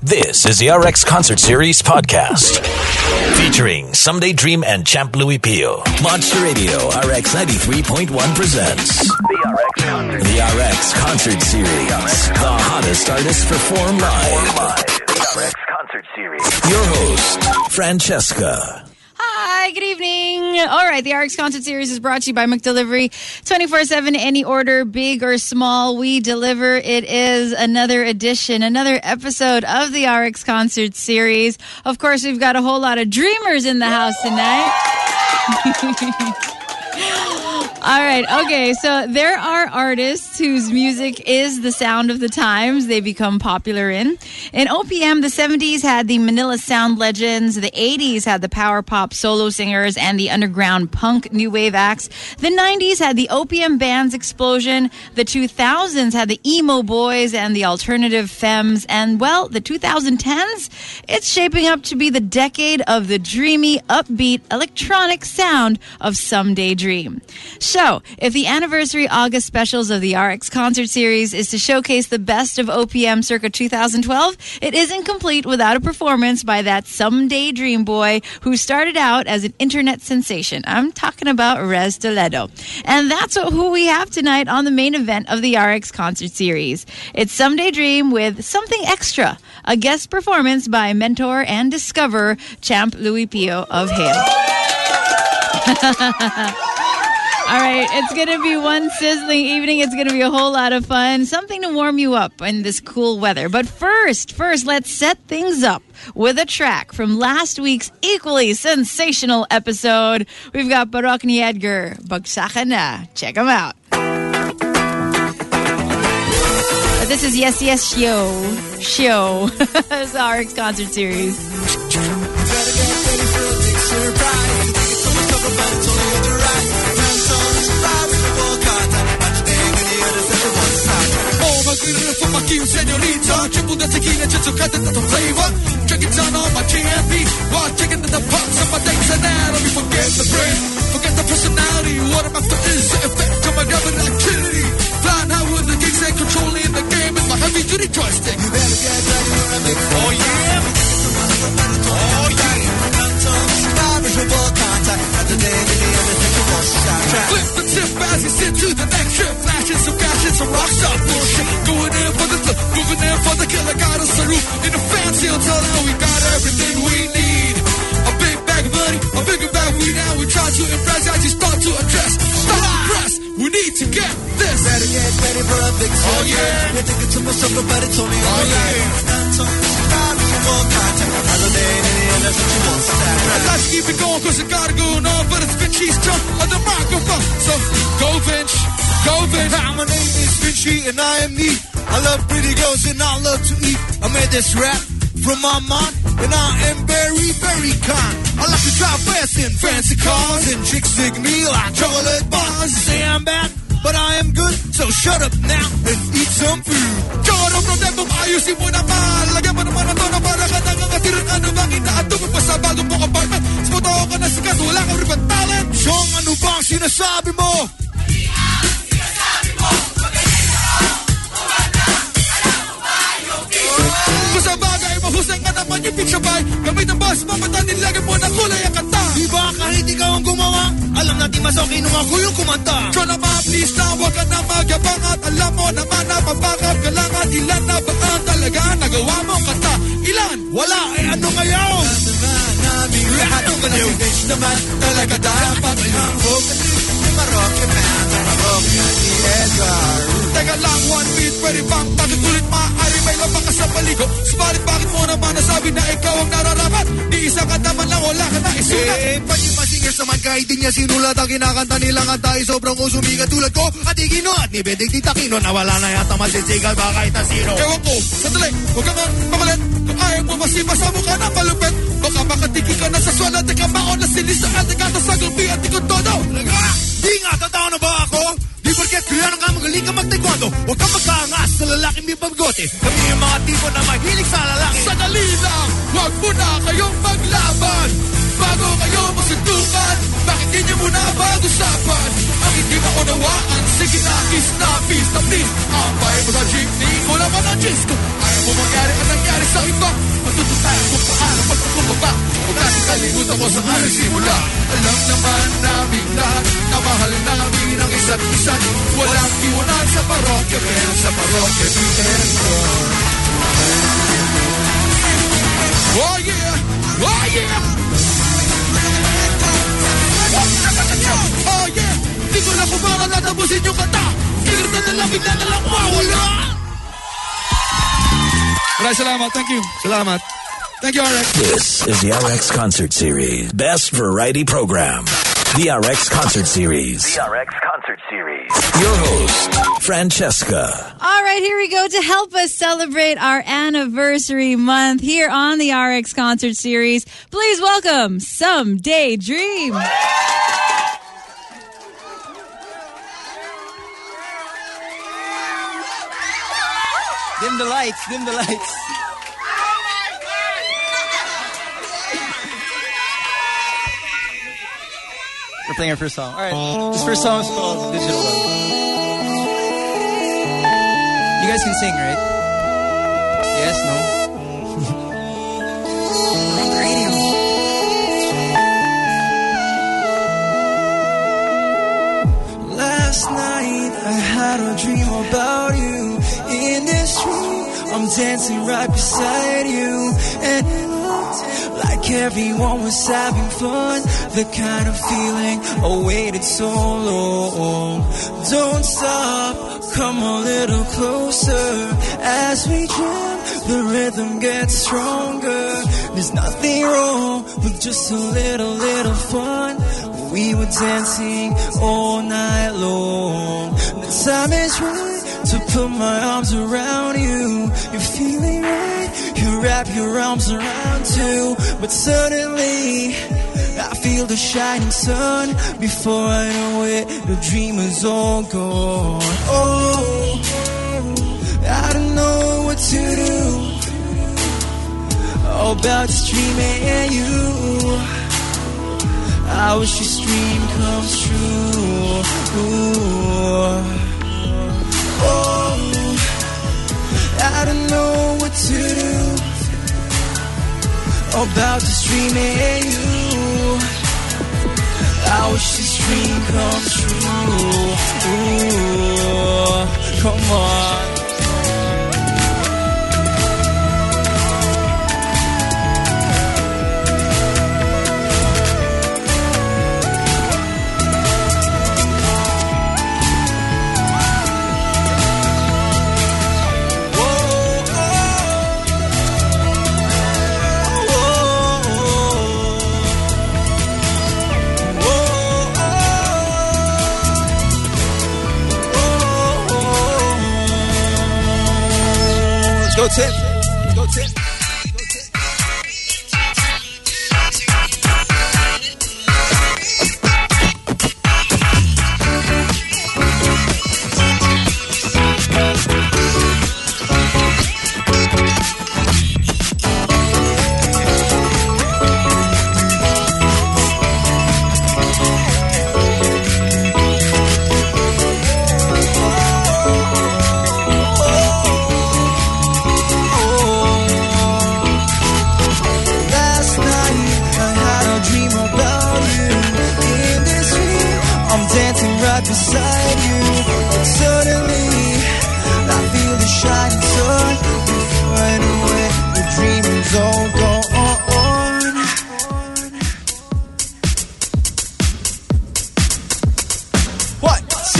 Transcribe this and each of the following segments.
This is the RX Concert Series podcast featuring Someday Dream and Champ Louis Pio. Monster Radio RX 93.1 presents the RX Concert Series. The hottest artists perform live. The RX Concert Series. Your host, Francesca. Hi, good evening. All right, the RX Concert Series is brought to you by McDelivery. 24/7, any order, big or small, we deliver. It is another edition, another episode of the RX Concert Series. Of course, we've got a whole lot of dreamers in the house tonight. All right, okay, so there are artists whose music is the sound of the times they become popular in. In OPM, the 70s had the Manila Sound legends, the 80s had the power pop solo singers and the underground punk new wave acts. The 90s had the OPM bands explosion, the 2000s had the emo boys and the alternative femmes, and well, the 2010s, it's shaping up to be the decade of the dreamy, upbeat, electronic sound of Someday Dream. So, if the anniversary August specials of the RX Concert Series is to showcase the best of OPM circa 2012, it isn't complete without a performance by that Someday Dream boy who started out as an internet sensation. I'm talking about Rez Toledo. And that's who we have tonight on the main event of the RX Concert Series. It's Someday Dream with Something Extra, a guest performance by mentor and discoverer Champ Louis Pio of Hale. All right, it's going to be one sizzling evening. It's going to be a whole lot of fun. Something to warm you up in this cool weather. But first, let's set things up with a track from last week's equally sensational episode. We've got Barok ni Edgar, Bagsakan Na. Check them out. This is Yes Yes Show. It's the RX Concert Series. Senorita, triple the tequila, just to cut the flavor. Drinking down on my GMP, while checking the pumps on my dates and anatomy. Forget the brain, forget the personality. What I'm after is the effect of my gravity activity. Flying high with the gigs and controlling the game with my heavy duty joystick. You better get ready for a big oh yeah, oh yeah. Flip the tip as you sit to the next trip. Flashing some cash and some rock star bullshit. Going in for the flip, moving in for the killer. Got us a roof in a fancy hotel. Now we got everything we need. A big bag of money, a bigger bag of weed. Now we try to impress as you start to address. Start to press, we need to get this. Better get ready for a big show. Oh yeah, you're thinking to myself, but it's only oh yeah. Let's keep it going cause it gotta go on. But it's Vinci's jump on the microphone. So go Vince, go Vince. Hi, my name is Vinci and I am me. I love pretty girls and I love to eat. I made this rap from my mind and I am very, very kind. I like to drive fast in fancy cars and chicks dig me like chocolate bars. Say I'm bad, but I am good, so shut up now and eat some food. Choro problema kung ayusin mo naman. Lagyan mo naman ang tono para ka nangangatirang ano bang inaatupin pa sa bagong mong apartment. Spoto ka na sikat, wala kang ribbon talent. Siyong ano bang sinasabi mo? Hindi ang sinasabi mo. Magaling na ako, kumanda, alam mo ba yung pizza? Kung sa bagay, mahusay nga naman yung pizza pie. Gamit ang boss, mapatanin, lagyan mo ng kulay ang kanta. Di ba kahit ikaw ang gumawa? Alam natin mas okay nung ako yung kumanta. Try naman please na huwag ka na magyabang. At alam mo naman na mapakap ka lang. At ilan na ba ang talaga nagawa mong kanta? Ilan? Wala, eh ano ngayon? Lahat ng ganyan bitch naman talaga dapat ang vocalist ni Maroke Man. Maroke ni Edgar. Teka lang, one beat, pwede bang bakit ulit maaari may labang ka sa paligo? Subalit bakit mo naman nasabi na ikaw ang nararapat? Di isa ka naman lang, wala ka na isulat. Pati pa singers naman kahit di niya sinulat ang kinakanta nilang kanta ay sobrang usumigat tulad ko at Igino at ni Benedict Aquino na wala na yata masisigal ba kahit na sino. Ewan ko, sandali, huwag ka nga makulit. Kung ayaw mo masibasa mo ka na malupit. Baka makatiki ka na sa swala at ikamaon na silis sa ating kata sa gulpi at ikon todo. Di nga, tatawa na ba ako? Di porket kaya ka magaling ka mag-taekwondo. Huwag ka magkaangas sa lalaking may paggote. Kami yung mga tipo na mahilig sa lalaki. Sandali lang, huwag mo na kayong maglaban. Bago kayo magsuntukan, bakit di niyo muna pag-usapan? Ang hindi maunawaan, sige na, kiss na, peace na please. Ang bahay mo sa jeepney, wala man ang disco. Ayaw mo mangyari ang nangyari sa iba. Tapos ang aking simula. Alam naman namin lahat na mahal namin ang isa't isa. Walang iwanan sa parokya, pero sa parokya di Edgar. Oh yeah! Oh yeah! Oh yeah! Di ko na kumangan na tapusin yung kanta. Kailan na nalamig na nalang mawala. Maraming salamat. Thank you. Salamat. Thank you, RX. This is the RX Concert Series. Best variety program. The RX Concert Series. The RX Concert Series. Your host, Francesca. All right, here we go to help us celebrate our anniversary month here on the RX Concert Series. Please welcome Someday Dream. Dim the lights, dim the lights. We're playing our first song. All right, this first song is called Digital Love. You guys can sing, right? Yes, no? We're on the radio. Last night I had a dream about you. In this dream I'm dancing right beside you, and it looked like everyone was having fun. The kind of feeling I waited so long. Don't stop, come a little closer. As we jam, the rhythm gets stronger. There's nothing wrong with just a little fun. We were dancing all night long. The time is right to put my arms around you. You're feeling right, you wrap your arms around too. But suddenly I feel the shining sun. Before I know it, the dream is all gone. Oh, I don't know what to do about this dream and you. I wish this dream comes true. Ooh. Oh, I don't know what to do about this dream and you. I wish this dream comes true. Ooh, come on. Go Tim. Go Tim. Beside you, but suddenly I feel the shining sun. Before I know it, the dream is all gone. 1,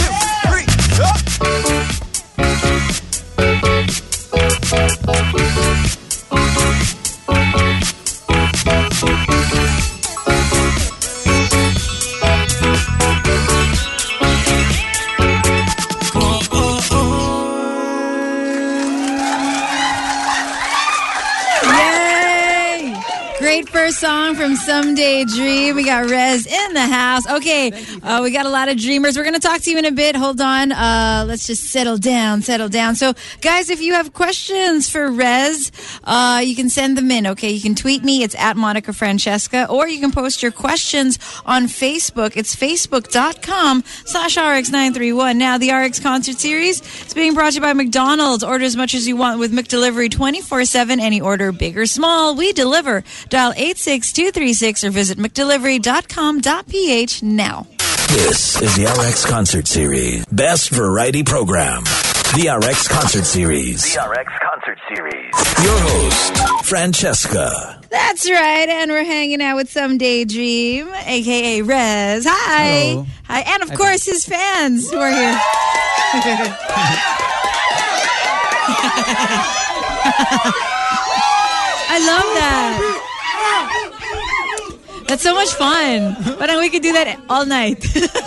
2, 3. First song from Someday Dream. We got Rez in the house. Okay, we got a lot of dreamers. We're going to talk to you in a bit. Hold on. Let's just settle down. So, guys, if you have questions for Rez, you can send them in, okay? You can tweet me. It's at Monica Francesca. Or you can post your questions on Facebook. It's facebook.com/RX931. Now, the RX Concert Series is being brought to you by McDonald's. Order as much as you want with McDelivery 24/7. Any order, big or small, we deliver. Dial 86236 or visit mcdelivery.com.ph now. This is the RX Concert Series. Best Variety Program. The RX Concert Series. The RX Concert Series. Your host, Francesca. That's right, and we're hanging out with Some Daydream, a.k.a. Rez. Hi. Hello. Hi. And, of course, his fans who are here. I love that. That's so much fun. But we could do that all night.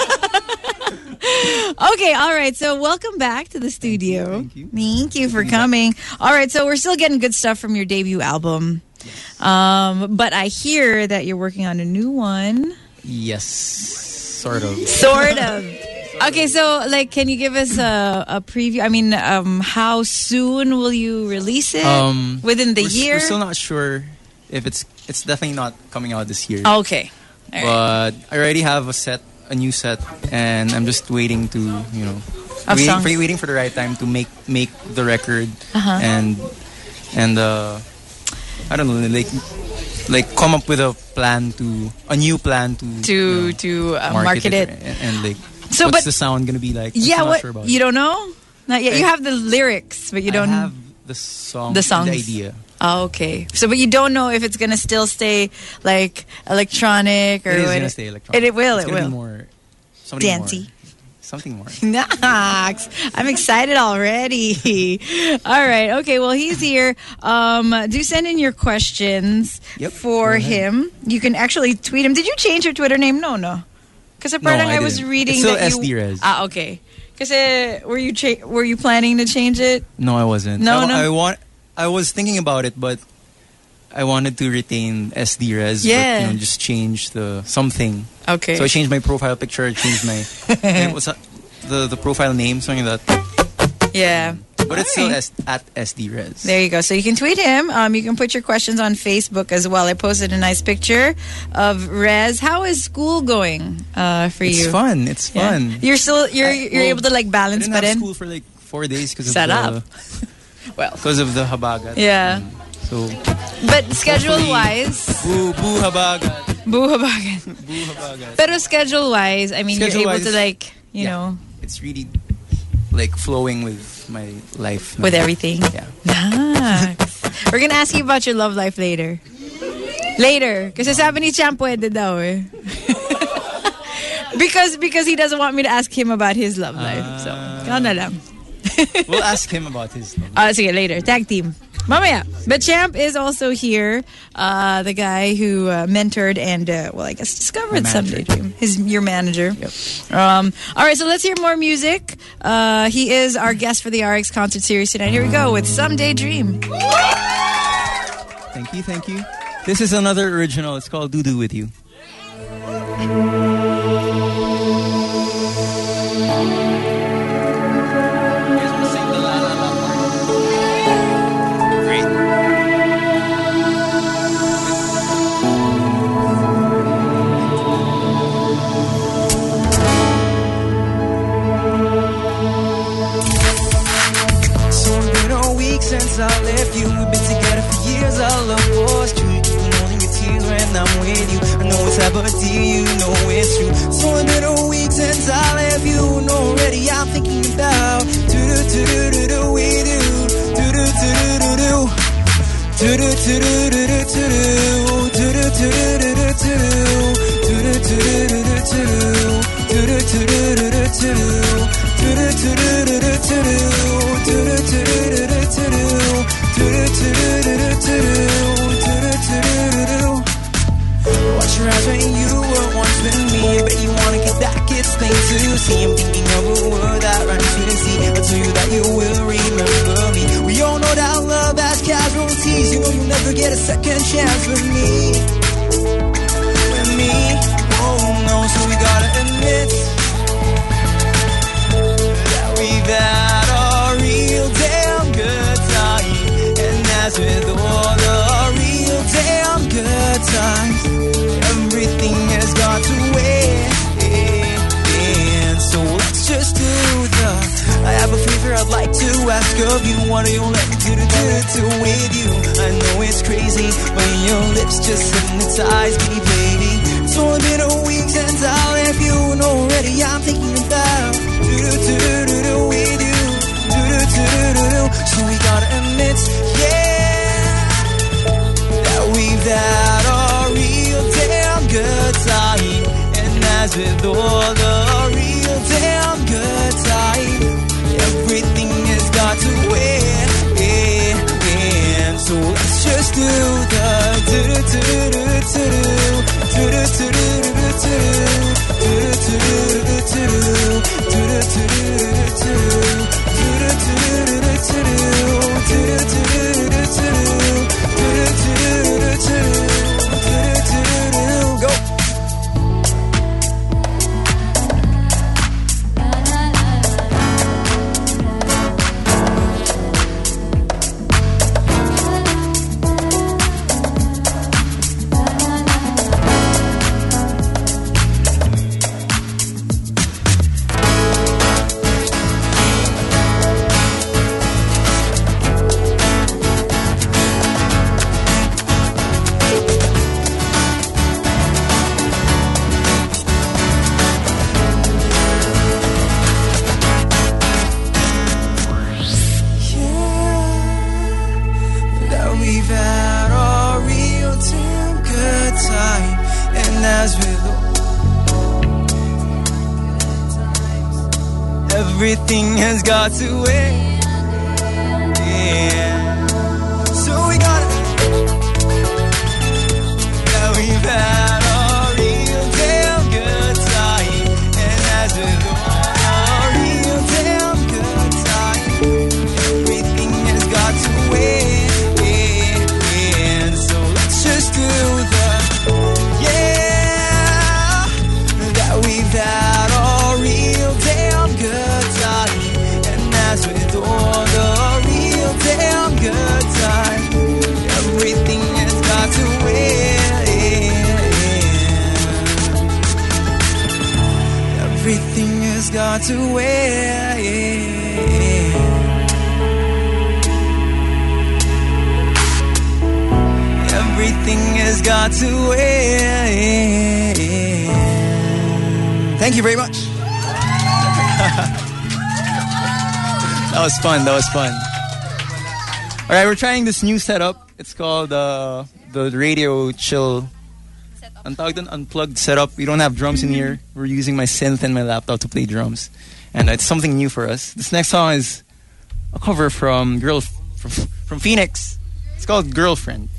Okay, all right. So welcome back to the studio. Thank you for coming. All right, so we're still getting good stuff from your debut album. But I hear that you're working on a new one. Yes, sort of. Sort of. Okay, so like, can you give us a preview? I mean, how soon will you release it? Within the year? We're still not sure if it's definitely not coming out this year. Okay. All right. But I already have a new set, and I'm just waiting to, waiting for the right time to make the record, and I don't know, like come up with a new plan to market it and like, so, what's the sound gonna be like? Yeah, I'm not sure about you don't know? Not yet. You have the lyrics, but you don't have the songs. The idea. Oh, okay. So, but you don't know if it's gonna still stay like electronic or it is gonna stay electronic. It will. It's it gonna will. Be more dancey. Something more. Nice. I'm excited already. All right. Okay. Well, he's here. Do send in your questions for him. You can actually tweet him. Did you change your Twitter name? No. Because I was reading it's still that SD Rez. Okay. Because were you planning to change it? No, I wasn't. No. I was thinking about it, but I wanted to retain SD Rez, but just change something. Okay. So I changed my profile picture. I changed my what's the profile name, something like that. Yeah. But it's still at SD Rez. There you go. So you can tweet him. You can put your questions on Facebook as well. I posted a nice picture of Rez. How is school going for you? It's fun. It's fun. You're able to like balance, I didn't have school for like 4 days because of the habagat. Yeah. So, but schedule-wise, boo habagat. Boo habagat. But schedule-wise, I mean, you're able to like, you know. It's really like flowing with my life now. With everything. Yeah. Nice. We're gonna ask you about your love life later. Kasi sabi ni Champ pwede daw eh. because he doesn't want me to ask him about his love life. So, ikaw na lang. We'll ask him about his love life. Sige, later. Tag team. Mamaya. But Champ is also here. The guy who mentored and, I guess discovered Some Daydream. Your manager. Yep. All right, so let's hear more music. He is our guest for the RX Concert Series tonight. Here we go with Some Daydream. Thank you. This is another original. It's called Do Do With You. Since I left you, we've been together for years. Our love was true. You can only get tears when I'm with you. I know it's hard, but dear, you know it's true. So it's been a week since I left you. No, already I'm thinking about do-do-do-do-do with you. Do-do-do-do-do-do. Do-do-do-do-do-do-do. Do-do-do-do-do-do. Do-do-do-do-do-do. Do-do-do-do-do-do. Watch your eyes when you were once with me. I bet you wanna get back, it's plain to see. I'm thinking of a word that rhymes with C. I'll tell you that you will remember me. We all know that love has casualties. You know you'll never get a second chance with me. With me, oh no, so we gotta admit that we've had a real damn good time. And as with all the real damn good times, everything has got to wait. And so let's just do I have a favor I'd like to ask of you. What do you let me do with you? I know it's crazy when your lips lips just hypnotize me, baby. It's only been a week since I left you, and already I'm thinking about do-do-do-do-do with you. Do-do-do-do-do. So we gotta admit, that we've had a real damn good time. And as with all the real damn good time, everything has got to end. So let's just do the go. Everything has got to end. So we gotta. Now we've had a real damn good time, and as with all real damn good time, everything has got to end. So let's just do the that we've had a real damn good time, and as with all the real damn good time, everything has got to end. Everything has got to end. Everything has got to end. Thank you very much. That was fun. All right, we're trying this new setup. It's called the Radio Chill. Unplugged setup. We don't have drums in here. We're using my synth and my laptop to play drums, and it's something new for us. This next song is a cover from Phoenix. It's called Girlfriend.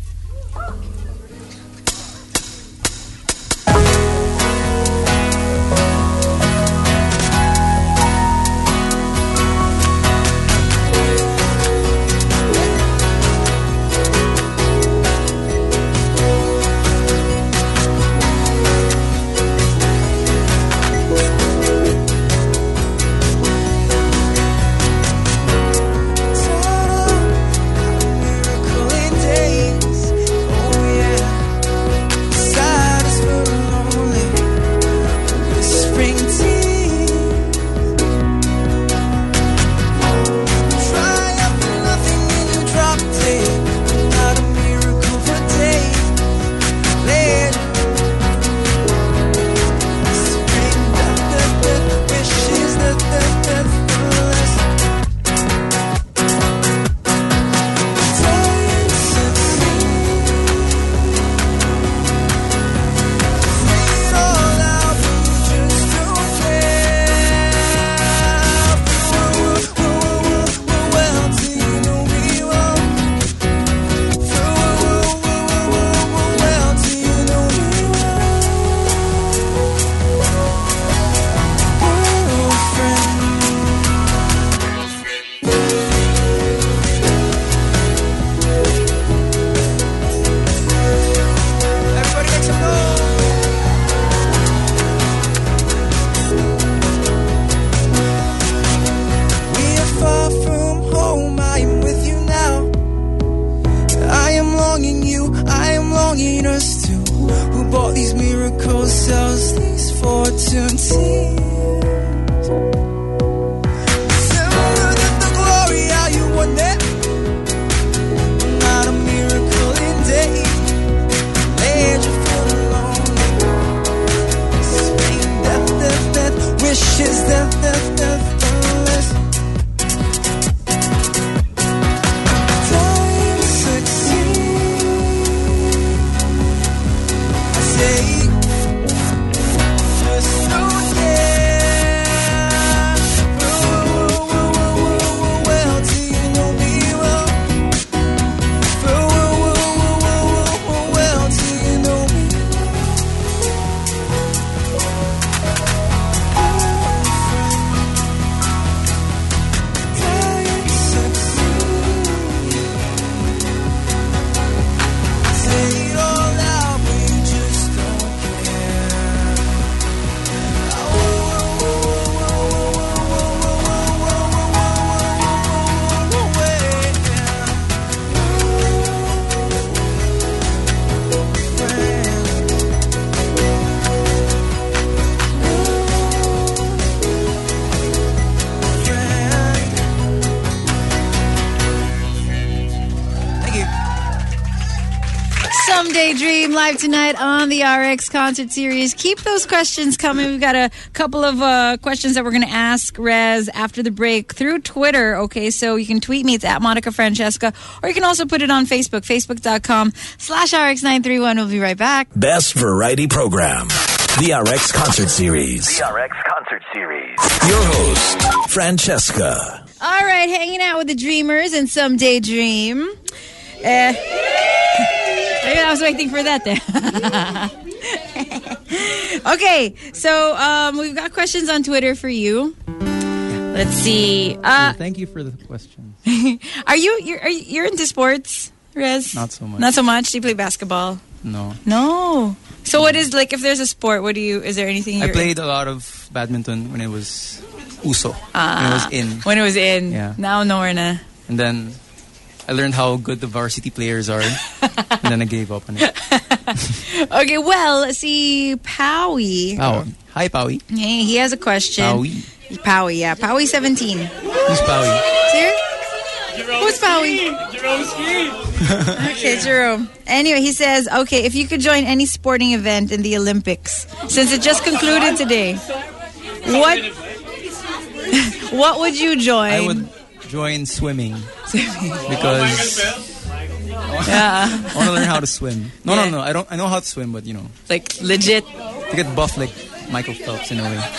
Someday Dream live tonight on the RX Concert Series. Keep those questions coming. We've got a couple of questions that we're going to ask Rez after the break through Twitter. Okay, so you can tweet me. It's at Monica Francesca. Or you can also put it on Facebook, facebook.com/RX931. We'll be right back. Best variety program. The RX Concert Series. The RX Concert Series. Your host, Francesca. All right, hanging out with the Dreamers and Someday Dream. I was waiting for that there. Okay, so we've got questions on Twitter for you. Let's see. Thank you for the question. You're into sports, Rez? Not so much. Not so much. Do you play basketball? No. No. So what is, like, if there's a sport, is there anything I played a lot of badminton when it was uso. When it was in. When it was in. Yeah. Now nowhere na. And then I learned how good the varsity players are. And then I gave up on it. Okay, well, see, Powie. Hi, Powie. Hey, he has a question. Powie, yeah. Powie 17. Who's Powie? Here? Who's Powie? Jerome Ski. Okay, Jerome. Anyway, he says, okay, if you could join any sporting event in the Olympics, since it just concluded today, what would you join? I would join swimming. Because yeah. I want to learn how to swim. No. I know how to swim, but like legit. To get buff like Michael Phelps in a way.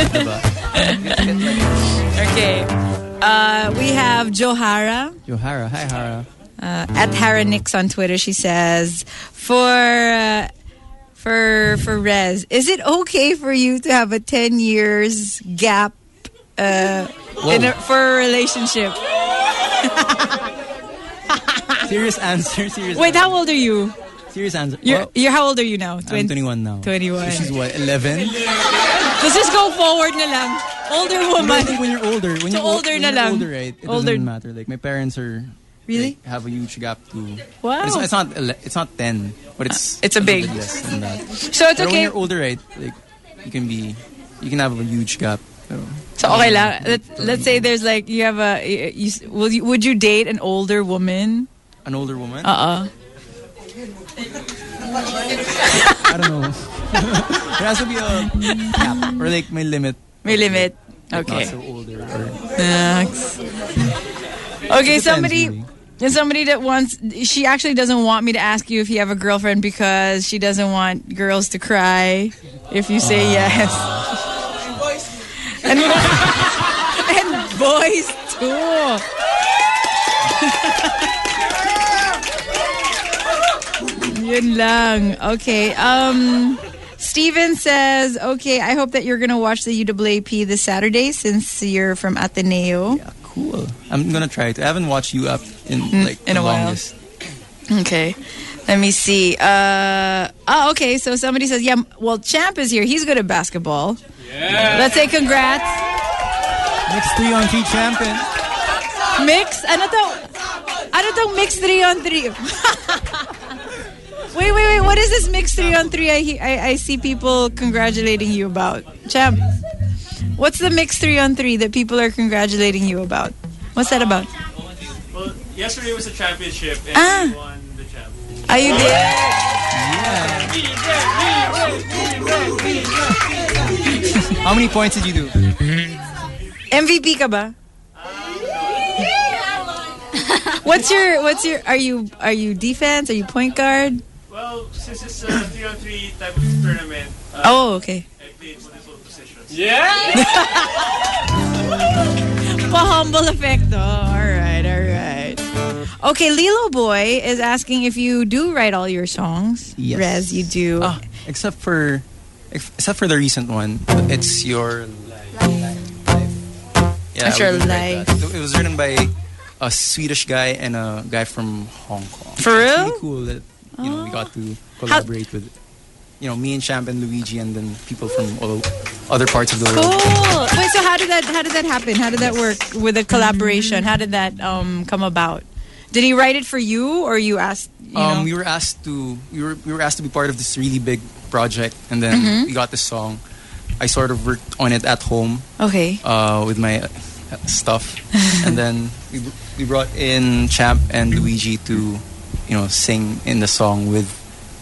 Okay. We have Johara. Hi, Hara. At Hara Nix on Twitter, she says, for Rez, is it okay for you to have a 10 years gap for a relationship? Serious answer. Wait, how old are you? Serious answer. You're how old are you now? I'm 21 now. 21. So she's what, 11? Let's just go forward na lang. Older woman. I think when you're older, older, right? It doesn't matter. Like my parents are really have a huge gap too. Wow. It's not 10, but it's a big less than that. So it's okay. When you're older, right? Like you can have a huge gap. So okay lang. Let's say there's like you have would you date an older woman? An older woman? I don't know. There has to be a cap or like my limit. My limit. Like okay. Not so older. Okay, somebody that wants. She actually doesn't want me to ask you if you have a girlfriend because she doesn't want girls to cry if you say yes. And boys too. Yun lang. Okay. Steven says, okay, I hope that you're going to watch the UAAP this Saturday since you're from Ateneo. Yeah, cool. I'm going to try it. I haven't watched UAAP in a while. Okay. Let me see. Okay. So somebody says, yeah, well, Champ is here. He's good at basketball. Yeah. Let's say congrats. Mixed 3-on-3 champion. Mix? Ano to mixed 3-on-3? Wait. What is this mixed 3-on-3 I see people congratulating you about? Champ, what's the mixed 3-on-3 that people are congratulating you about? What's that about? Well, yesterday was a championship and we won the champ. Are you there? Yeah. How many points did you do? MVP ka ba? What's your are you defense? Are you point guard? Well, since it's a 3-on-3 type of tournament. Okay. I played multiple positions. Yeah. Pa-humble effect. Oh, all right. Okay, Lilo Boy is asking if you do write all your songs. Yes. Rez, you do. Except for the recent one. It's Your Life. Yeah, It's Your Life. It was written by a Swedish guy and a guy from Hong Kong. For real? It's really cool that we got to collaborate with me and Champ and Luigi and then people from all other parts of the world. Cool. Wait, so how did that happen? How did that work with the collaboration? How did that come about? Did he write it for you or you asked we were asked to be part of this really big project and then we got this song. I sort of worked on it at home. Okay. With my stuff. And then we brought in Champ and Luigi to sing in the song with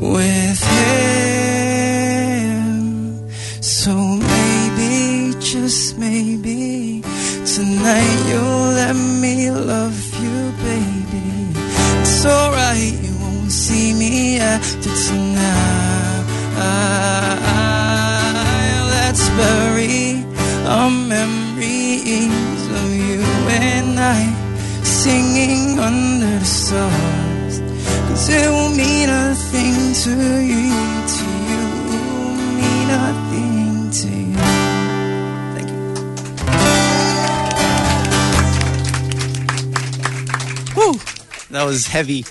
with him. So maybe, just maybe, tonight you'll let me love you, baby. It's alright, you won't see me after tonight. Let's bury our memories of you and I singing under the stars. 'Cause it will mean nothing to you, mean nothing to you. Thank you. Woo! That was heavy.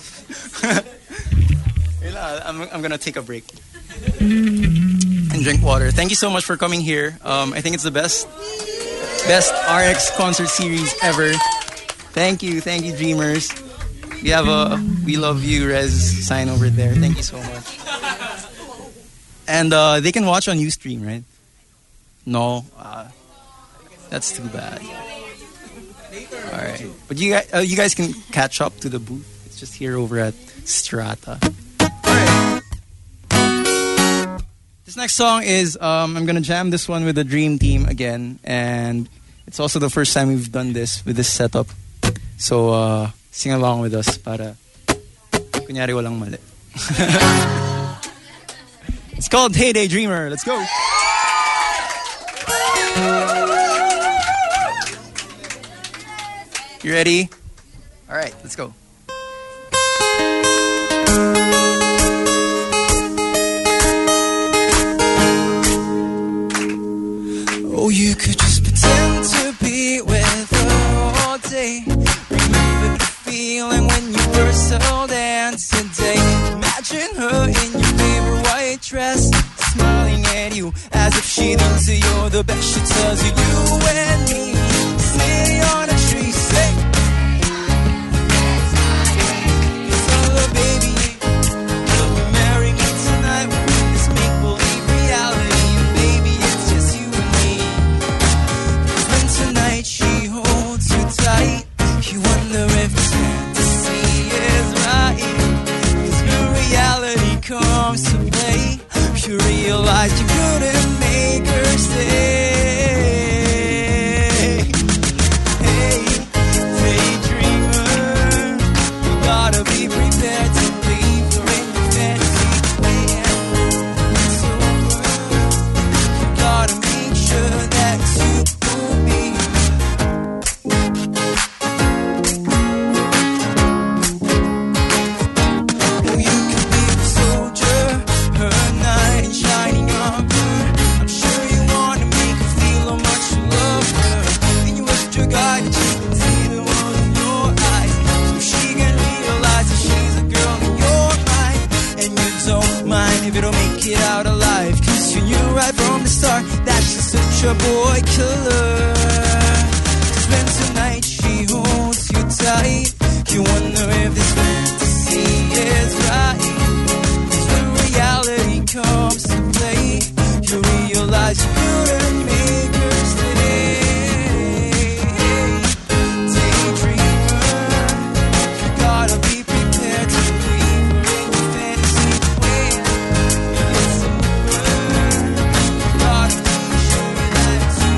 I'm gonna take a break and drink water. Thank you so much for coming here. I think it's the best RX concert series ever. Thank you, Dreamers. We have a "We Love You" Rez sign over there. Thank you so much. And they can watch on Ustream, right? No, that's too bad. All right, but you guys can catch up to the booth. It's just here over at Strata. All right. This next song is I'm gonna jam this one with the Dream Team again, and it's also the first time we've done this with this setup. So sing along with us para kunyari walang mali. It's called Hey Daydreamer. Let's go. You ready? All right, let's go. Oh, you could just pretend to be with her all day. Remember the feeling when you first held hands today. Imagine her in your favorite white dress, smiling at you as if she thinks that you're the best. She tells you, you and me, sitting on a tree, say, "Hello, baby, will you marry me tonight? We're in this make-believe reality, and baby, it's just you and me." When tonight she holds you tight, you wonder if this fantasy is right. As the reality comes to play, you realize you couldn't make her stay. Hey, daydreamer, you gotta be prepared to leave her in your fantasy land. It's over. You gotta make sure that you will be. Oh, you can be the soldier, her knight in shining armor. I'm sure you wanna make her feel how much you love her. And you wish your guide that you can see the world in your eyes, so she can realize that she's a girl in your mind. And you don't mind if you don't make it out alive, 'cause you knew right from the start that she's such a boy killer. 'Cause when tonight she holds you tight, you wonder if this fantasy is right. 'Cause when reality comes to play, you realize you couldn't make her stay. Daydreamer, you gotta be prepared to leave her in your fantasy land. It's over. You gotta make sure that you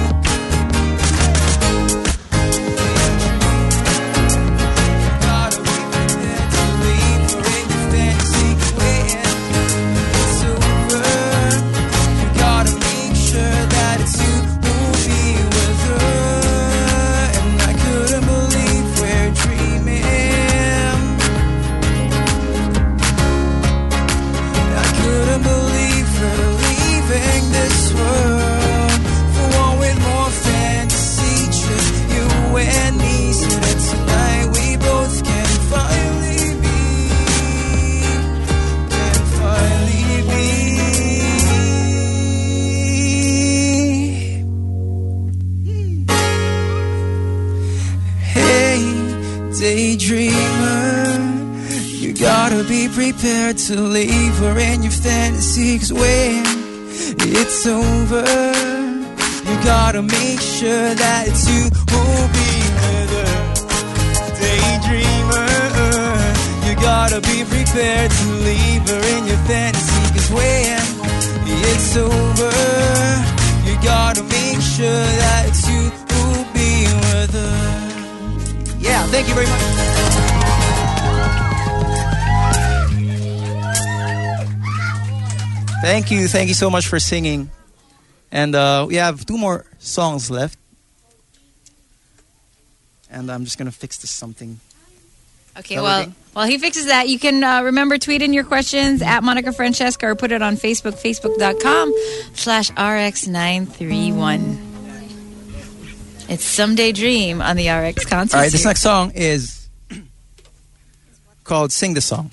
gotta be prepared to leave her in your fantasy land. It's over. You gotta make sure that it's you who'll be with her. And I couldn't believe we're dreaming. I couldn't believe we're leaving this world for one with more fantasy, just you and me, so that tonight we both can finally be. Hey, daydreamer, you gotta be prepared to leave her in your fantasy, 'cause when it's over, you gotta make sure that it's you who'll be with her. Daydreamer, you gotta be prepared to leave her in your fantasy. Cause when it's over, you gotta make sure that it's you who'll be with her. Yeah, thank you very much. Thank you so much for singing. And we have 2 more songs left. And I'm just gonna fix this something. Okay, well, while he fixes that, you can remember tweet in your questions at Monica Francesca or put it on Facebook, facebook.com/RX931. It's Someday Dream on the RX concert. All right, this next song is called Sing the Song.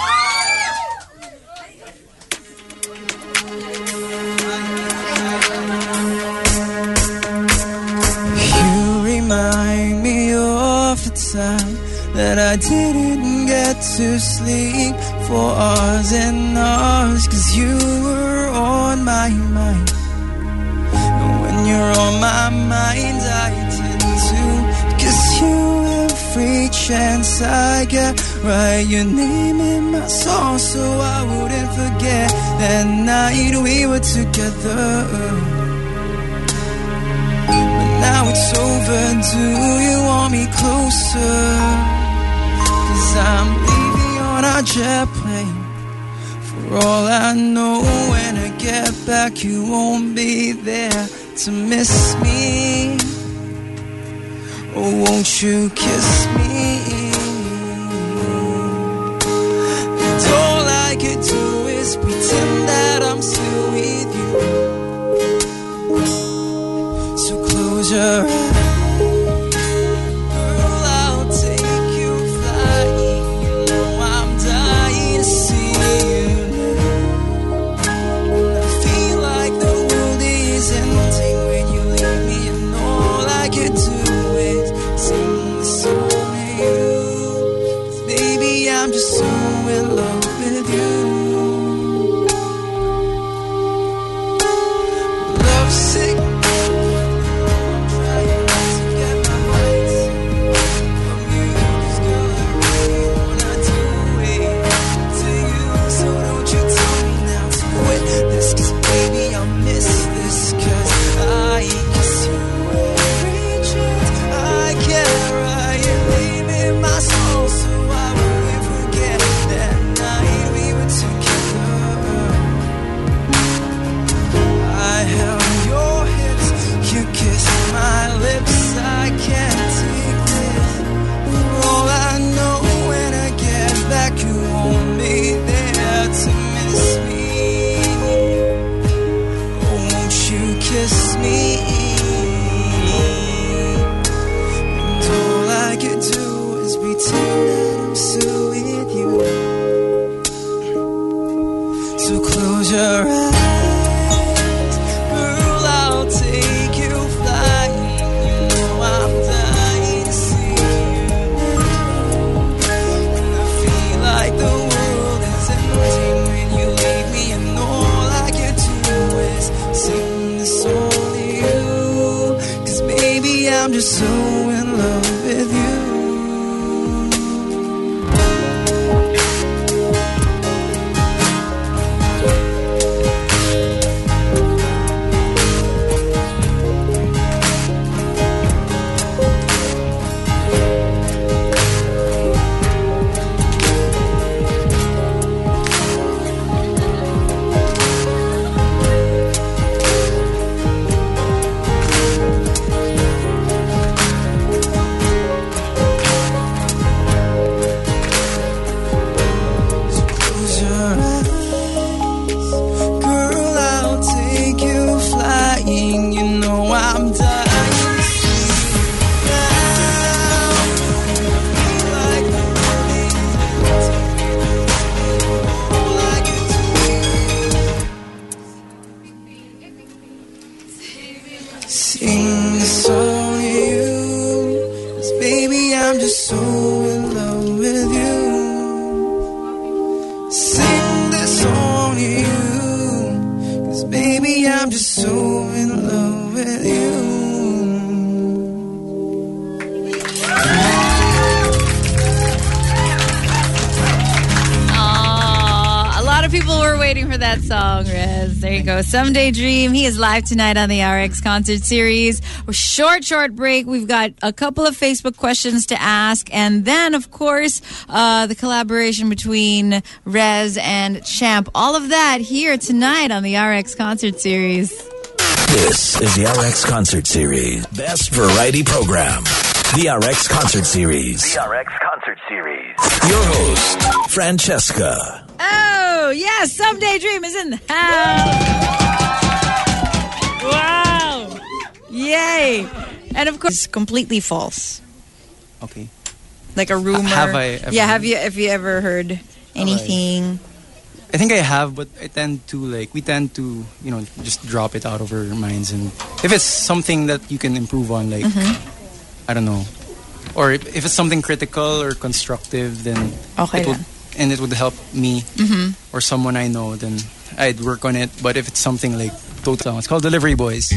You remind me of the time that I didn't get to sleep for hours and hours, 'cause you were on my mind. And when you're on my mind, I tend to kiss you every chance I get. Write your name in my song so I wouldn't forget that night we were together. But now it's over, do you want me closer? 'Cause I'm leaving on a jet plane. For all I know, when I get back, you won't be there to miss me. Oh, won't you kiss me? And all I could do is pretend that I'm still with you. So close your eyes. I'm just so in love with you. Love sick. I'm trying not to get my mind from you. 'Cause girl, I really wanna do it to you. So don't you tell me now to quit this. 'Cause baby, I'll miss this. 'Cause I kiss you every chance I can. Write your name in my soul so I won't forget that night we were together. I held your hips, you kissed my lips. I can't take this. For all I know, when I get back, you won't be there to miss me. Oh, won't you kiss me? And all I could do is pretend that I'm still with you. So close your eyes, girl, I'll take you flying. You know I'm dying to see you now. And I feel like the world is ending when you leave me. And all I can do is sing this song to you. 'Cause baby, I'm just so in love with you. Sing this song to you, 'cause baby, I'm just so in love with you. Sing this song to you, 'cause baby, I'm just so in love with you. of people were waiting for that song, Rez. There you go. Someday Dream. He is live tonight on the RX Concert Series. Short break. We've got a couple of Facebook questions to ask. And then, of course, the collaboration between Rez and Champ. All of that here tonight on the RX Concert Series. This is the RX Concert Series. Best variety program. The RX Concert Series. The RX Concert Series. Your host, Francesca. Oh, yes. Someday Dream is in the house. Wow. Yay. And of course, it's completely false. Okay. Like a rumor. Have I ever have you ever heard anything? I think I have, but we tend to, just drop it out of our minds. And if it's something that you can improve on, I don't know. Or if it's something critical or constructive, then it would help me or someone I know, then I'd work on it. But if it's something like total, it's called Delivery Boys.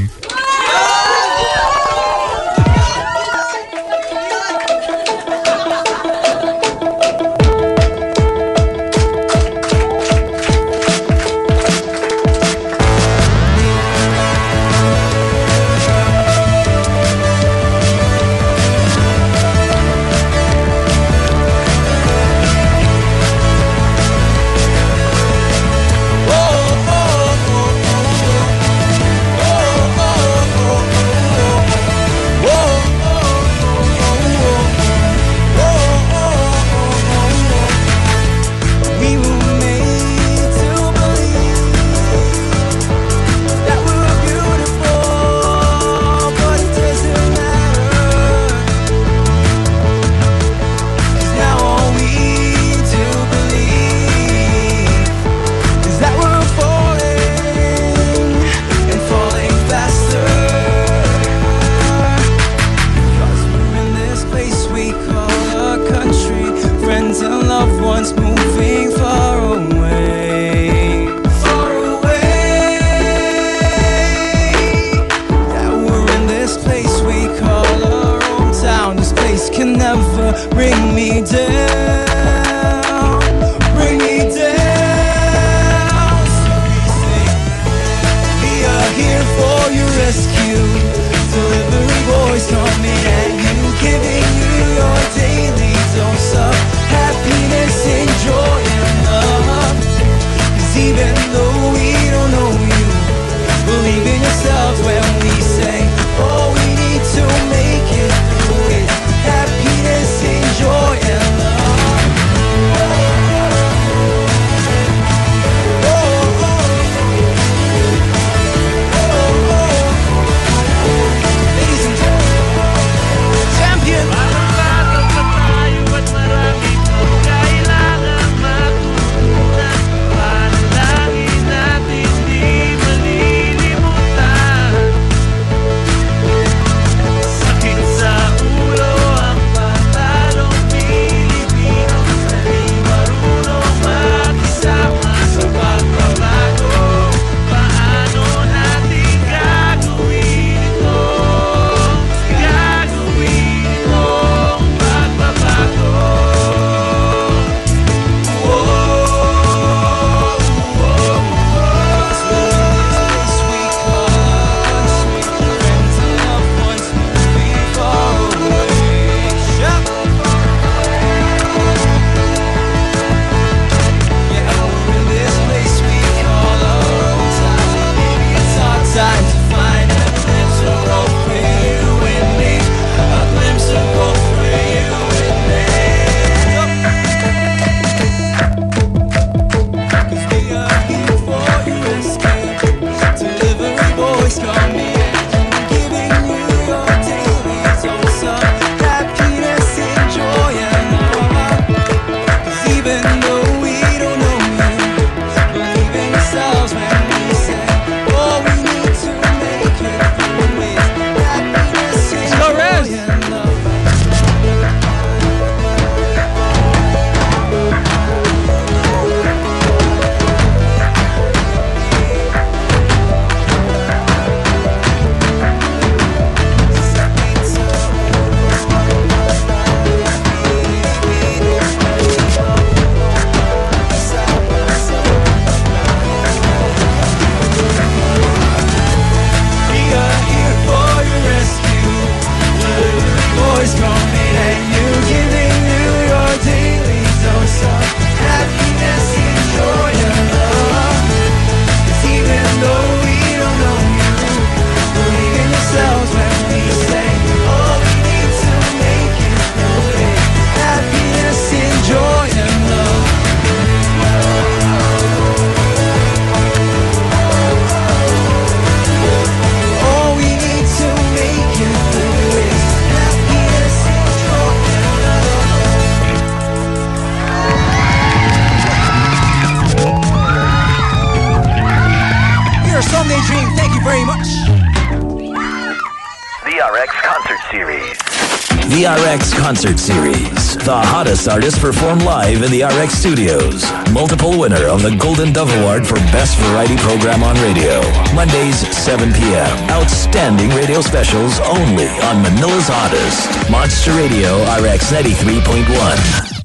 RX Concert Series. The RX Concert Series. The hottest artists perform live in the RX studios. Multiple winner of the Golden Dove Award for Best Variety Program on Radio. Mondays, 7 p.m. Outstanding radio specials only on Manila's hottest. Monster Radio RX 93.1.